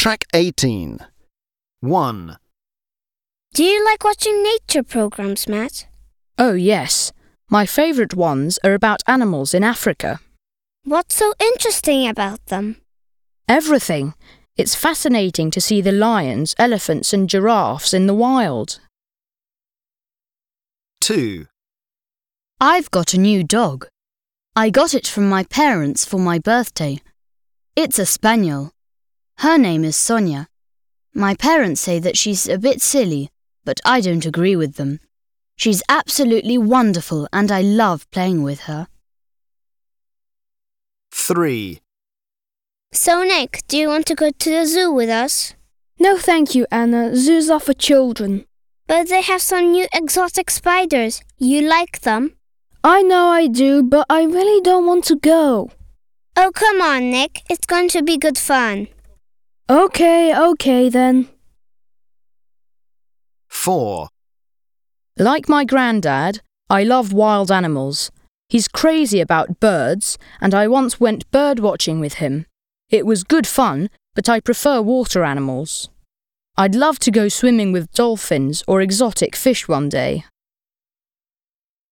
Track 18. 1. Do you like watching nature programs, Matt? Oh, yes. My favourite ones are about animals in Africa. What's so interesting about them? Everything. It's fascinating to see the lions, elephants and giraffes in the wild. 2. I've got a new dog. I got it from my parents for my birthday. It's a spaniel. Her name is Sonia. My parents say that she's a bit silly, but I don't agree with them. She's absolutely wonderful and I love playing with her. 3. So, Nick, do you want to go to the zoo with us? No, thank you, Anna. Zoos are for children. But they have some new exotic spiders. You like them? I know I do, but I really don't want to go. Oh, come on, Nick. It's going to be good fun. Okay then. 4. Like my granddad, I love wild animals. He's crazy about birds, and I once went bird watching with him. It was good fun, but I prefer water animals. I'd love to go swimming with dolphins or exotic fish one day.